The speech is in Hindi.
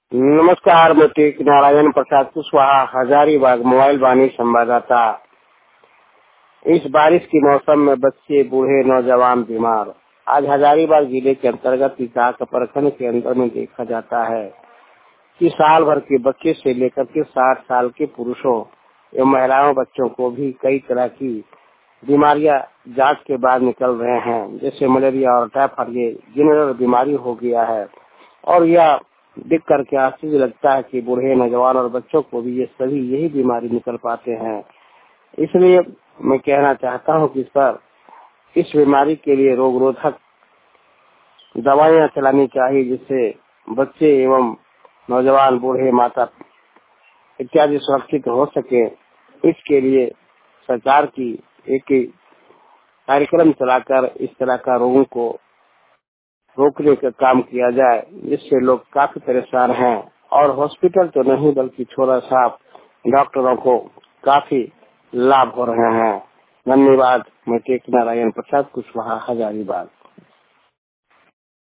नमस्कार, मैं टेक नारायण प्रसाद कुशवाहा, हजारीबाग मोबाइल वाणी संवाददाता। इस बारिश के मौसम में बच्चे, बूढ़े, नौजवान बीमार। आज हजारीबाग जिले के अंतर्गत विकास प्रखंड के अंदर में देखा जाता है कि साल भर के बच्चे से लेकर के 60 साल के पुरुषों एवं महिलाओं बच्चों को भी कई तरह की बीमारियां जांच के बाद निकल रहे हैं, जैसे मलेरिया और टाइफाइड। ये जनरल बीमारी हो गया है और यह देख करके आश्चर्य लगता है कि बूढ़े, नौजवान और बच्चों को भी ये सभी यही बीमारी निकल पाते हैं। इसलिए मैं कहना चाहता हूँ कि सर, इस बीमारी के लिए रोग रोधक दवाइयाँ चलानी चाहिए, जिससे बच्चे एवं नौजवान, बूढ़े, माता इत्यादि सुरक्षित हो सके। इसके लिए सरकार की एक कार्यक्रम चलाकर इस तरह का रोगों को रोकने का काम किया जाए, जिससे लोग काफी परेशान हैं और हॉस्पिटल तो नहीं बल्कि छोटा साफ डॉक्टरों को काफी लाभ हो रहे हैं। धन्यवाद। मैं टेक नारायण प्रसाद कुशवाहा, हजारीबाग।